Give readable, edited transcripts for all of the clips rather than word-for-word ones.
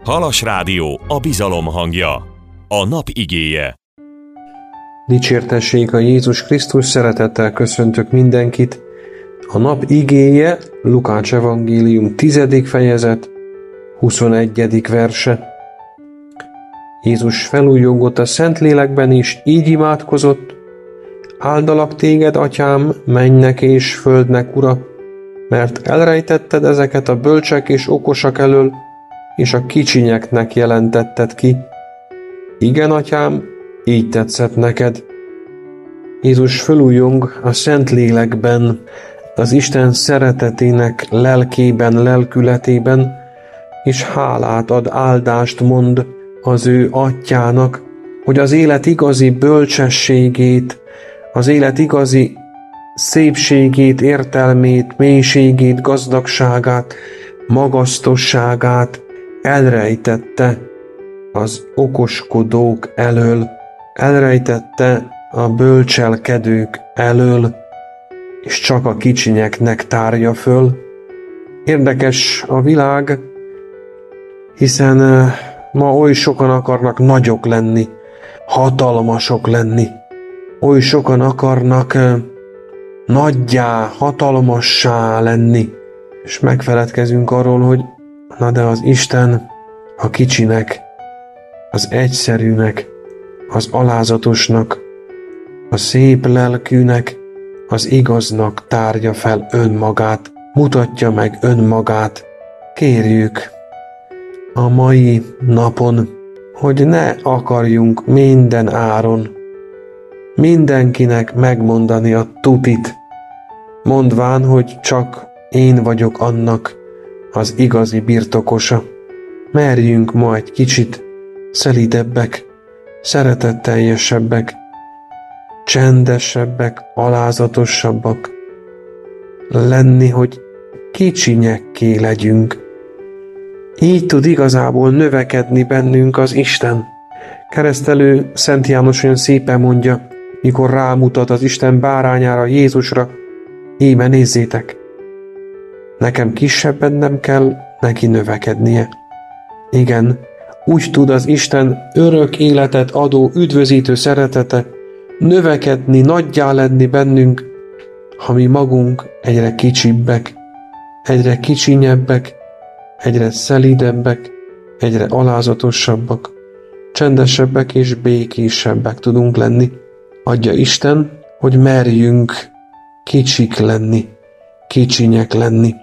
Halas Rádió, a bizalom hangja. A nap igéje. Dicsértessék a Jézus Krisztus, szeretettel köszöntök mindenkit. A nap igéje Lukács evangélium 10. fejezet, 21. verse. Jézus felújjongott a Szentlélekben, és így imádkozott: Áldalak téged, Atyám, mennynek és földnek Ura, mert elrejtetted ezeket a bölcsek és okosak elől, és a kicsinyeknek jelentetted ki. Igen, Atyám, így tetszett neked. Jézus felújjong a Szentlélekben, az Isten szeretetének lelkében, lelkületében, és hálát ad, áldást mond az ő Atyának, hogy az élet igazi bölcsességét, az élet igazi szépségét, értelmét, mélységét, gazdagságát, magasztosságát elrejtette az okoskodók elől, elrejtette a bölcselkedők elől, és csak a kicsinyeknek tárja föl. Érdekes a világ, hiszen ma oly sokan akarnak nagyok lenni, hatalmasok lenni, oly sokan akarnak nagyjá, hatalmassá lenni, és megfeledkezünk arról, hogy na de az Isten a kicsinek, az egyszerűnek, az alázatosnak, a szép lelkűnek, az igaznak tárja fel önmagát, mutatja meg önmagát. Kérjük a mai napon, hogy ne akarjunk minden áron mindenkinek megmondani a tutit, mondván, hogy csak én vagyok annak az igazi birtokosa. Merjünk ma egy kicsit szelidebbek, szeretetteljesebbek, csendesebbek, alázatosabbak lenni, hogy kicsinyekké legyünk. Így tud igazából növekedni bennünk az Isten. Keresztelő Szent János olyan szépen mondja, mikor rámutat az Isten bárányára, Jézusra: íme nézzétek, nekem kisebb bennem kell, neki növekednie. Igen, úgy tud az Isten örök életet adó, üdvözítő szeretete növekedni, nagyjá lenni bennünk, ha mi magunk egyre kicsibbek, egyre kicsinyebbek, egyre szelidebbek, egyre alázatosabbak, csendesebbek és békésebbek tudunk lenni. Adja Isten, hogy merjünk kicsik lenni, kicsinyek lenni.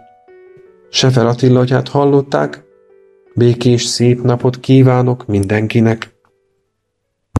Sefer Attila atyát hallották, békés szép napot kívánok mindenkinek.